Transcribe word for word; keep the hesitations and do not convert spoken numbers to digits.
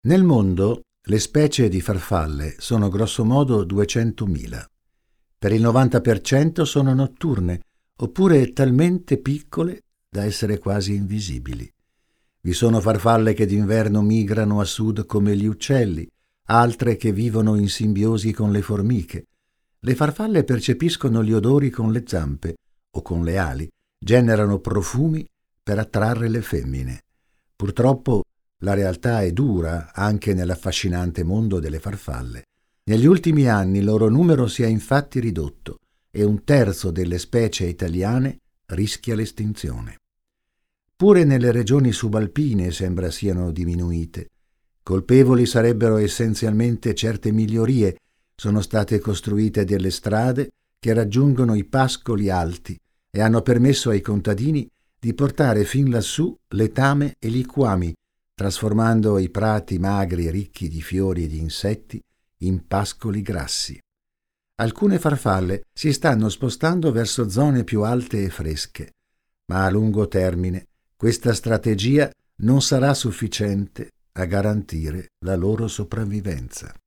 Nel mondo le specie di farfalle sono grossomodo duecentomila. Per il novanta per cento sono notturne, oppure talmente piccole da essere quasi invisibili. Vi sono farfalle che d'inverno migrano a sud come gli uccelli, altre che vivono in simbiosi con le formiche. Le farfalle percepiscono gli odori con le zampe o con le ali, generano profumi per attrarre le femmine. Purtroppo la realtà è dura anche nell'affascinante mondo delle farfalle. Negli ultimi anni il loro numero si è infatti ridotto e un terzo delle specie italiane rischia l'estinzione. Pure nelle regioni subalpine sembra siano diminuite. Colpevoli sarebbero essenzialmente certe migliorie. Sono state costruite delle strade che raggiungono i pascoli alti e hanno permesso ai contadini di portare fin lassù letame e liquami, trasformando i prati magri e ricchi di fiori e di insetti in pascoli grassi. Alcune farfalle si stanno spostando verso zone più alte e fresche, ma a lungo termine questa strategia non sarà sufficiente a garantire la loro sopravvivenza.